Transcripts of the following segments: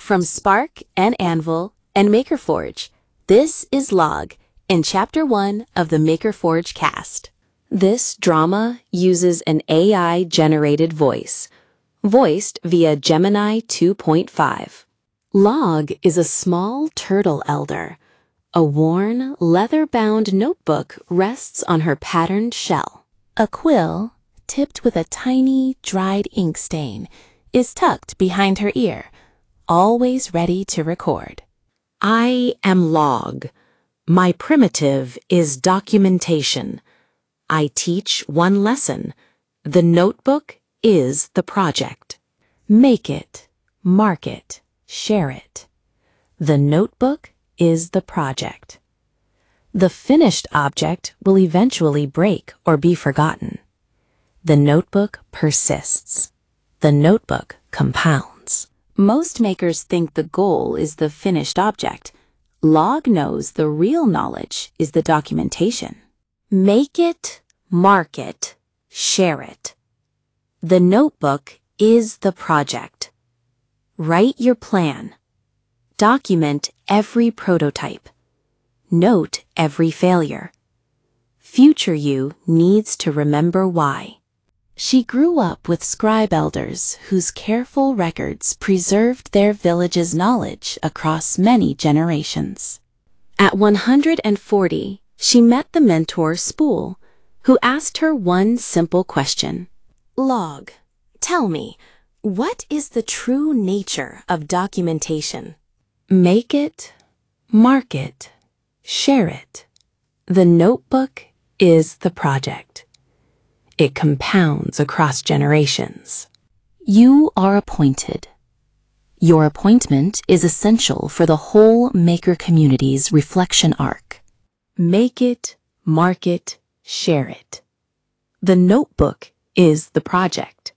From Spark and Anvil and MakerForge, this is Log in Chapter 1 of the MakerForge cast. This drama uses an AI-generated voice, voiced via Gemini 2.5. Log is a small turtle elder. A worn, leather-bound notebook rests on her patterned shell. A quill, tipped with a tiny, dried ink stain, is tucked behind her ear, always ready to record. I am Log. My primitive is documentation. I teach one lesson. The notebook is the project. Make it, mark it, share it. The notebook is the project. The finished object will eventually break or be forgotten. The notebook persists. The notebook compounds. Most makers think the goal is the finished object. Log knows the real knowledge is the documentation. Make it, mark it, share it. The notebook is the project. Write your plan. Document every prototype. Note every failure. Future you needs to remember why. She grew up with scribe elders whose careful records preserved their village's knowledge across many generations. At 140, she met the mentor Spool, who asked her one simple question. Log, tell me, what is the true nature of documentation? Make it, mark it, share it. The notebook is the project. It compounds across generations. You are appointed. Your appointment is essential for the whole maker community's reflection arc. Make it, mark it, share it. The notebook is the project.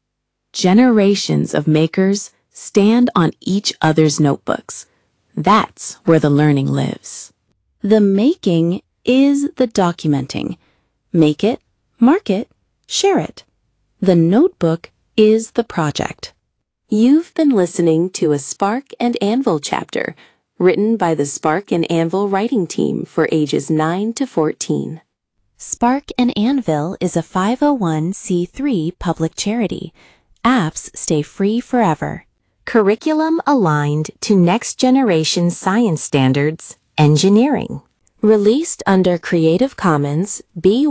Generations of makers stand on each other's notebooks. That's where the learning lives. The making is the documenting. Make it, mark it, share it. The notebook is the project. You've been listening to a Spark and Anvil chapter written by the Spark and Anvil writing team for ages 9 to 14. Spark and Anvil is a 501c3 public charity. Apps stay free forever. Curriculum aligned to next generation science standards, engineering. Released under Creative Commons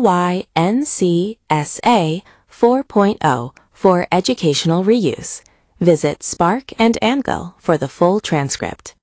BY-NC-SA 4.0 for educational reuse. Visit Spark and Anvil for the full transcript.